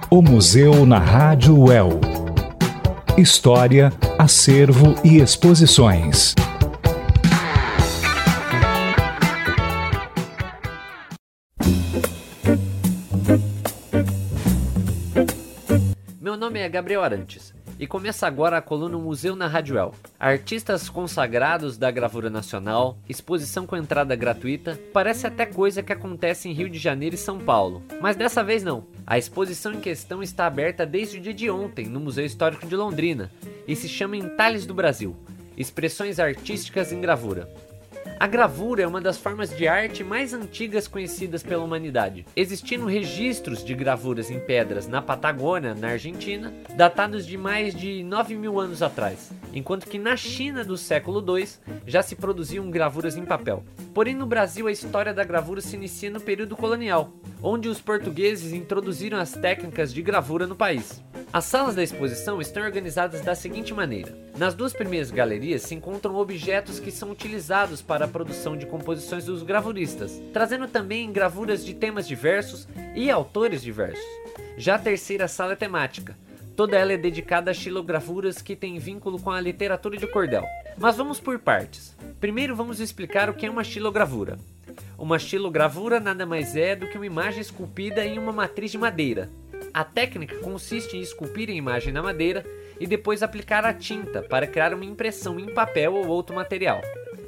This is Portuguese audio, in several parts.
O Museu na Rádio UEL. História, acervo e exposições. Meu nome é Gabriel Arantes e começa agora a coluna Museu na Rádio UEL. Artistas consagrados da gravura nacional, exposição com entrada gratuita, parece até coisa que acontece em Rio de Janeiro e São Paulo. Mas dessa vez não. A exposição em questão está aberta desde o dia de ontem no Museu Histórico de Londrina e se chama Entalhes do Brasil, Expressões Artísticas em Gravura. A gravura é uma das formas de arte mais antigas conhecidas pela humanidade, existindo registros de gravuras em pedras na Patagônia, na Argentina, datados de mais de 9.000 anos atrás, enquanto que na China do século II já se produziam gravuras em papel. Porém, no Brasil a história da gravura se inicia no período colonial, onde os portugueses introduziram as técnicas de gravura no país. As salas da exposição estão organizadas da seguinte maneira. Nas duas primeiras galerias se encontram objetos que são utilizados para a produção de composições dos gravuristas, trazendo também gravuras de temas diversos e autores diversos. Já a terceira sala é temática. Toda ela é dedicada a xilogravuras que têm vínculo com a literatura de cordel. Mas vamos por partes. Primeiro vamos explicar o que é uma xilogravura. Uma xilogravura nada mais é do que uma imagem esculpida em uma matriz de madeira. A técnica consiste em esculpir a imagem na madeira e depois aplicar a tinta para criar uma impressão em papel ou outro material.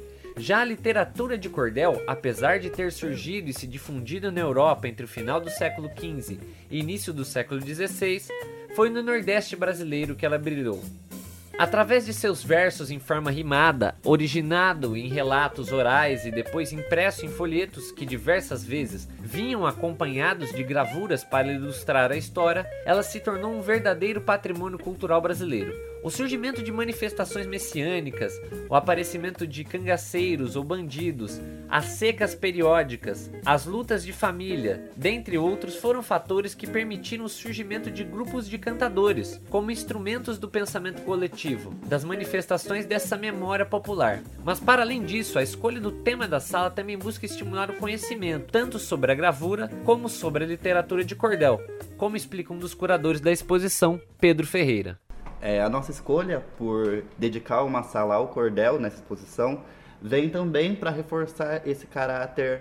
Já a literatura de cordel, apesar de ter surgido e se difundido na Europa entre o final do século XV e início do século XVI, foi no Nordeste brasileiro que ela brilhou. Através de seus versos em forma rimada, originado em relatos orais e depois impresso em folhetos que diversas vezes vinham acompanhados de gravuras para ilustrar a história, ela se tornou um verdadeiro patrimônio cultural brasileiro. O surgimento de manifestações messiânicas, o aparecimento de cangaceiros ou bandidos, as secas periódicas, as lutas de família, dentre outros, foram fatores que permitiram o surgimento de grupos de cantadores, como instrumentos do pensamento coletivo, das manifestações dessa memória popular. Mas para além disso, a escolha do tema da sala também busca estimular o conhecimento, tanto sobre a gravura como sobre a literatura de cordel, como explica um dos curadores da exposição, Pedro Ferreira. A nossa escolha por dedicar uma sala ao cordel nessa exposição vem também para reforçar esse caráter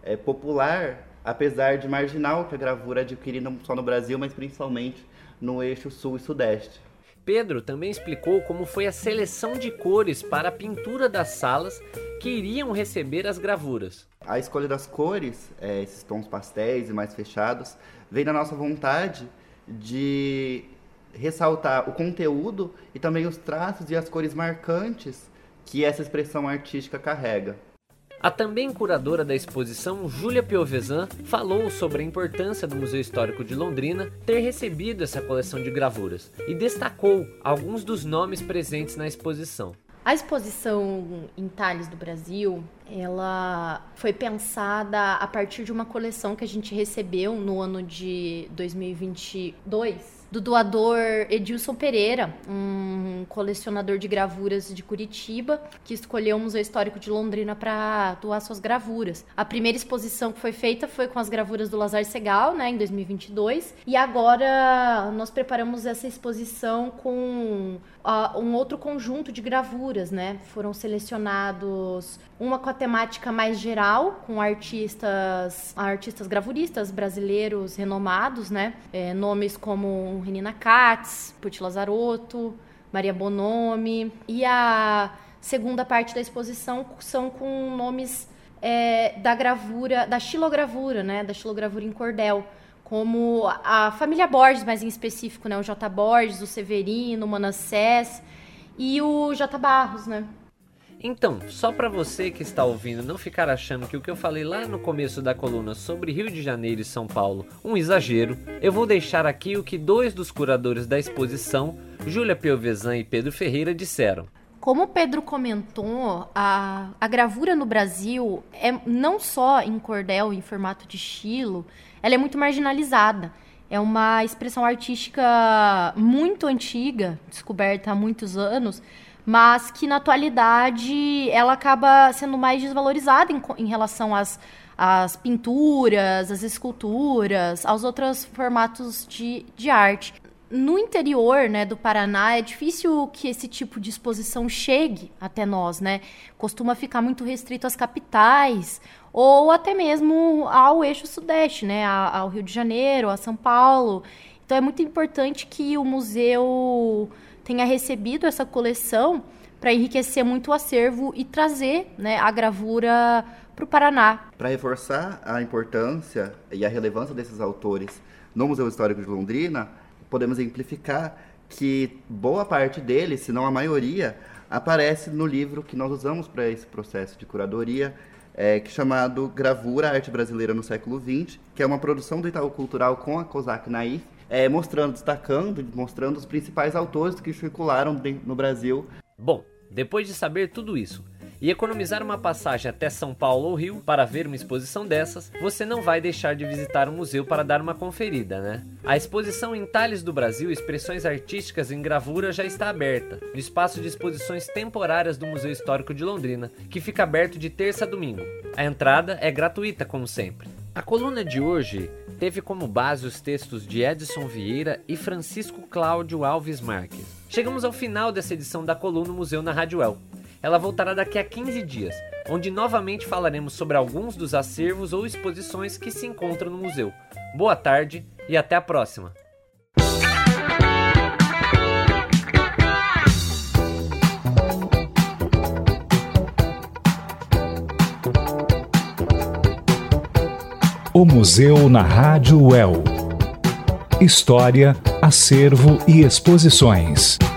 popular, apesar de marginal que a gravura adquire não só no Brasil, mas principalmente no eixo sul e sudeste. Pedro também explicou como foi a seleção de cores para a pintura das salas que iriam receber as gravuras. A escolha das cores, esses tons pastéis e mais fechados, vem da nossa vontade de ressaltar o conteúdo e também os traços e as cores marcantes que essa expressão artística carrega. A também curadora da exposição, Júlia Piovesan, falou sobre a importância do Museu Histórico de Londrina ter recebido essa coleção de gravuras e destacou alguns dos nomes presentes na exposição. A exposição Entalhes do Brasil, ela foi pensada a partir de uma coleção que a gente recebeu no ano de 2022, do doador Edilson Pereira, um colecionador de gravuras de Curitiba, que escolheu o Museu Histórico de Londrina para doar suas gravuras. A primeira exposição que foi feita foi com as gravuras do Lazar Segal, em 2022, e agora nós preparamos essa exposição com um outro conjunto de gravuras, Foram selecionados uma com a temática mais geral, com artistas gravuristas brasileiros renomados, nomes como Renina Katz, Pucci Lazarotto, Maria Bonomi. E a segunda parte da exposição são com nomes da gravura, da xilogravura, da xilogravura em cordel, como a família Borges, mais em específico, o J. Borges, o Severino, o Manassés e o J. Barros, Então, só para você que está ouvindo não ficar achando que o que eu falei lá no começo da coluna sobre Rio de Janeiro e São Paulo um exagero, eu vou deixar aqui o que dois dos curadores da exposição, Júlia Piovesan e Pedro Ferreira, disseram. Como o Pedro comentou, a gravura no Brasil é não só em cordel, em formato de xilo, ela é muito marginalizada. É uma expressão artística muito antiga, descoberta há muitos anos, mas que na atualidade ela acaba sendo mais desvalorizada em relação às às pinturas, às esculturas, aos outros formatos de arte. No interior, né, do Paraná, é difícil que esse tipo de exposição chegue até nós, né? Costuma ficar muito restrito às capitais ou até mesmo ao eixo sudeste, né? Ao Rio de Janeiro, a São Paulo. Então é muito importante que o museu tenha recebido essa coleção para enriquecer muito o acervo e trazer, né, a gravura para o Paraná. Para reforçar a importância e a relevância desses autores no Museu Histórico de Londrina, podemos exemplificar que boa parte deles, se não a maioria, aparece no livro que nós usamos para esse processo de curadoria, que é chamado Gravura, Arte Brasileira no Século XX, que é uma produção do Itaú Cultural com a COSAC Naif, mostrando os principais autores que circularam no Brasil. Bom, depois de saber tudo isso e economizar uma passagem até São Paulo ou Rio para ver uma exposição dessas, você não vai deixar de visitar o museu para dar uma conferida, né? A exposição Entalhes do Brasil, Expressões Artísticas em Gravura já está aberta, no espaço de exposições temporárias do Museu Histórico de Londrina, que fica aberto de terça a domingo. A entrada é gratuita, como sempre. A coluna de hoje teve como base os textos de Edson Vieira e Francisco Cláudio Alves Marques. Chegamos ao final dessa edição da coluna Museu na Rádio El. Ela voltará daqui a 15 dias, onde novamente falaremos sobre alguns dos acervos ou exposições que se encontram no museu. Boa tarde e até a próxima! O Museu na Rádio El. História, acervo e exposições.